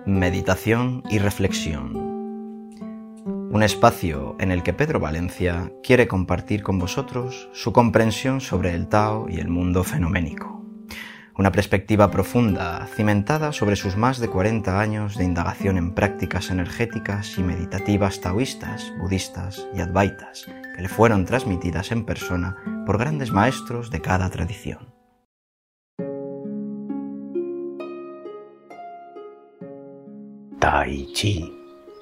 Meditación y reflexión. Un espacio en el que Pedro Valencia quiere compartir con vosotros su comprensión sobre el Tao y el mundo fenoménico. Una perspectiva profunda, cimentada sobre sus más de 40 años de indagación en prácticas energéticas y meditativas taoístas, budistas y advaitas, que le fueron transmitidas en persona por grandes maestros de cada tradición. Tai Chi,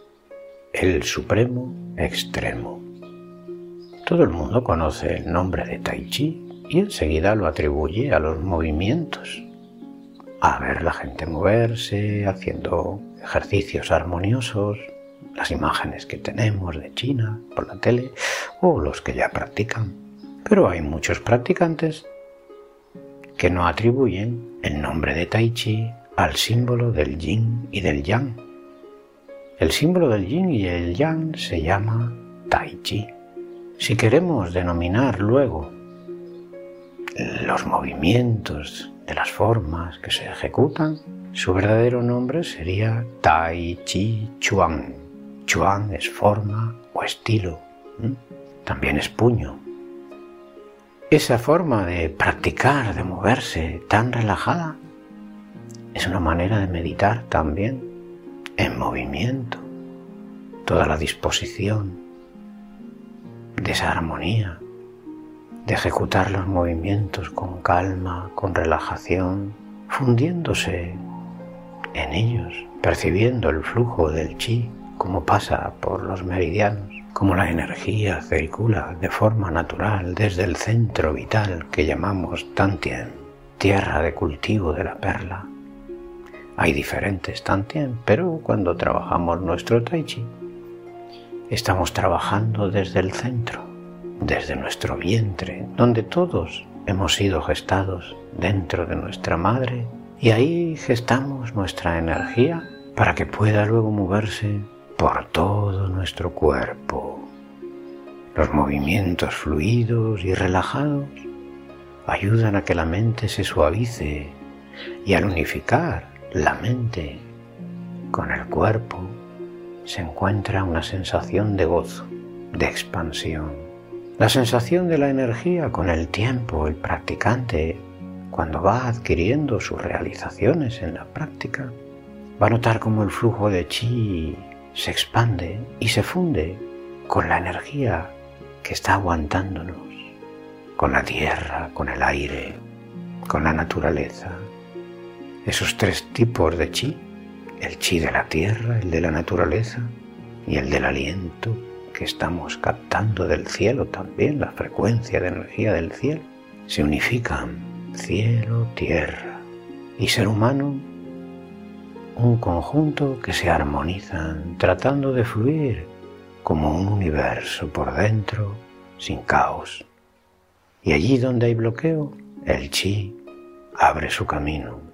el supremo extremo. Todo el mundo conoce el nombre de Tai Chi y enseguida lo atribuye a los movimientos, a ver la gente moverse, haciendo ejercicios armoniosos, las imágenes que tenemos de China por la tele o los que ya practican. Pero hay muchos practicantes que no atribuyen el nombre de Tai Chi al símbolo del Yin y del Yang. El símbolo del Yin y el Yang se llama Tai Chi. Si queremos denominar luego los movimientos de las formas que se ejecutan, su verdadero nombre sería Tai Chi Chuan. Chuan es forma o estilo, también es puño. Esa forma de practicar, de moverse tan relajada, es una manera de meditar también en movimiento, toda la disposición de esa armonía, de ejecutar los movimientos con calma, con relajación, fundiéndose en ellos, percibiendo el flujo del chi, como pasa por los meridianos, como la energía circula de forma natural desde el centro vital que llamamos Tantien, tierra de cultivo de la perla. Hay diferentes Tantien, pero cuando trabajamos nuestro Tai Chi, estamos trabajando desde el centro, desde nuestro vientre, donde todos hemos sido gestados dentro de nuestra madre, y ahí gestamos nuestra energía para que pueda luego moverse por todo nuestro cuerpo. Los movimientos fluidos y relajados ayudan a que la mente se suavice, y al unificar la mente con el cuerpo se encuentra una sensación de gozo, de expansión. La sensación de la energía con el tiempo, el practicante, cuando va adquiriendo sus realizaciones en la práctica, va a notar cómo el flujo de chi se expande y se funde con la energía que está aguantándonos, con la tierra, con el aire, con la naturaleza. Esos tres tipos de chi, el chi de la tierra, el de la naturaleza y el del aliento que estamos captando del cielo también, la frecuencia de energía del cielo, se unifican, cielo, tierra y ser humano, un conjunto que se armonizan tratando de fluir como un universo por dentro sin caos. Y allí donde hay bloqueo, el chi abre su camino.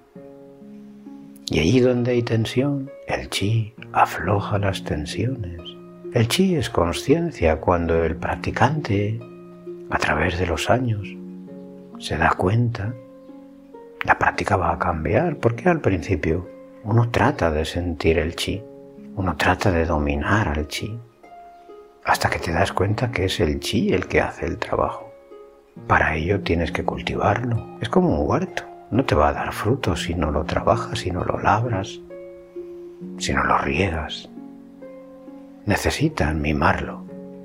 Y allí donde hay tensión, el chi afloja las tensiones. El chi es consciencia cuando el practicante, a través de los años, se da cuenta, la práctica va a cambiar, porque al principio uno trata de sentir el chi, uno trata de dominar al chi, hasta que te das cuenta que es el chi el que hace el trabajo. Para ello tienes que cultivarlo, es como un huerto. No te va a dar frutos si no lo trabajas, si no lo labras, si no lo riegas. Necesitas mimarlo,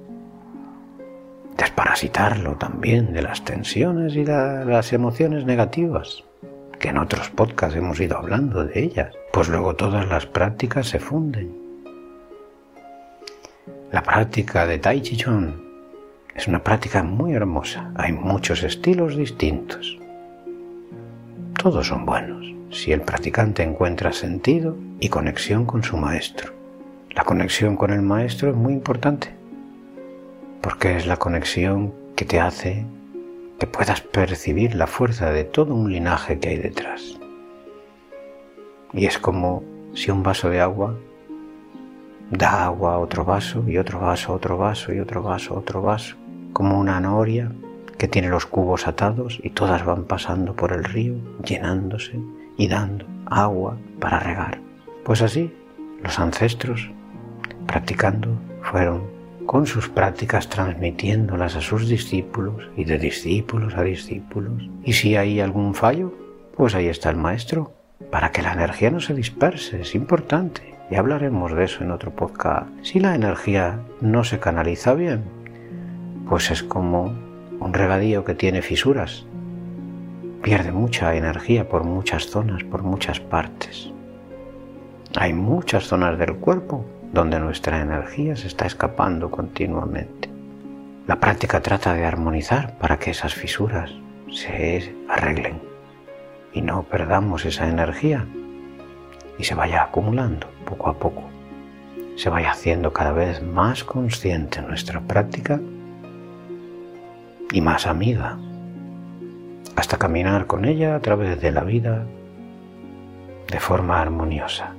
desparasitarlo también de las tensiones y las emociones negativas, que en otros podcasts hemos ido hablando de ellas, pues luego todas las prácticas se funden. La práctica de Tai Chi Chuan es una práctica muy hermosa, hay muchos estilos distintos. Todos son buenos, si el practicante encuentra sentido y conexión con su maestro. La conexión con el maestro es muy importante, porque es la conexión que te hace que puedas percibir la fuerza de todo un linaje que hay detrás. Y es como si un vaso de agua da agua a otro vaso, y otro vaso a otro vaso, y otro vaso a otro vaso, como una noria que tiene los cubos atados y todas van pasando por el río, llenándose y dando agua para regar. Pues así, los ancestros, practicando, fueron con sus prácticas transmitiéndolas a sus discípulos y de discípulos a discípulos. Y si hay algún fallo, pues ahí está el maestro, para que la energía no se disperse, es importante. Y hablaremos de eso en otro podcast. Si la energía no se canaliza bien, pues es como un regadío que tiene fisuras. Pierde mucha energía por muchas zonas, por muchas partes. Hay muchas zonas del cuerpo donde nuestra energía se está escapando continuamente. La práctica trata de armonizar para que esas fisuras se arreglen y no perdamos esa energía y se vaya acumulando poco a poco. Se vaya haciendo cada vez más consciente nuestra práctica y más amiga, hasta caminar con ella a través de la vida de forma armoniosa.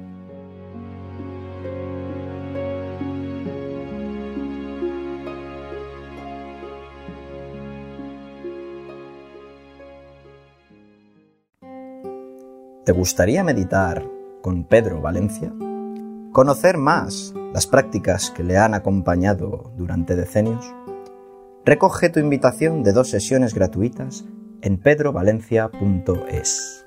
¿Te gustaría meditar con Pedro Valencia? ¿Conocer más las prácticas que le han acompañado durante decenios? Recoge tu invitación de 2 sesiones gratuitas en pedrovalencia.es.